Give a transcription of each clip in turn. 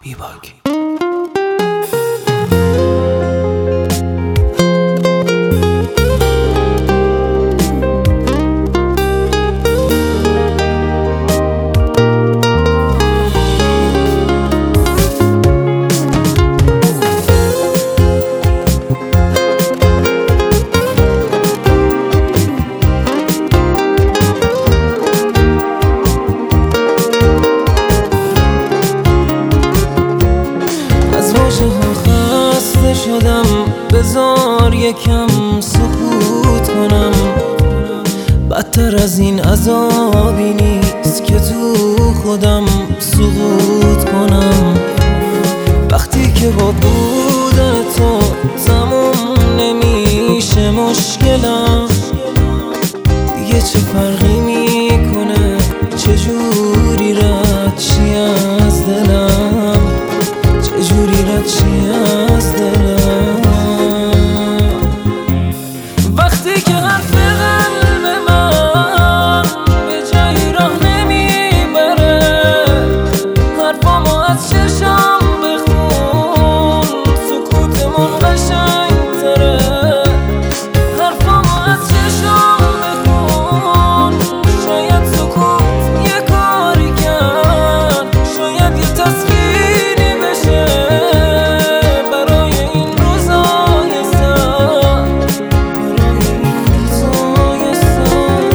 بیباک. شدم بذار یکم سکوت کنم، بدتر از این عذابی نیست که تو خودم سقوط کنم. وقتی که با بودن تو تموم نمیشه مشکلم، دیگه چه فرقی میکنه چجوری رد چی از دلم، چجوری رد چی از دلم. وقتی که حرف قلب من به جایی راه نمیبره، حرفامو از چشم بخون سکوتمون قشنگ‌تره. حرفامو از چشم بخون، شاید سکوت یه کاری کرد، شاید یه تسکینی بشه برای این روزای سخت، برای این روزای سخت.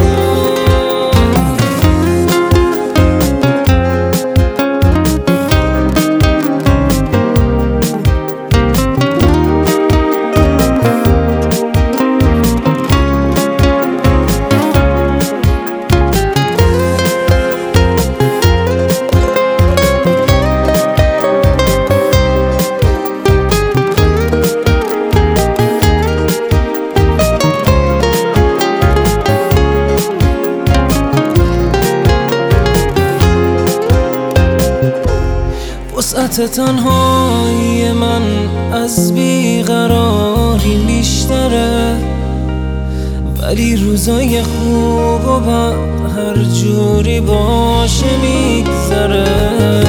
وسعت تنهایی من از بیقراری بیشتره، ولی روزای خوب و هر جوری باشه میگذره.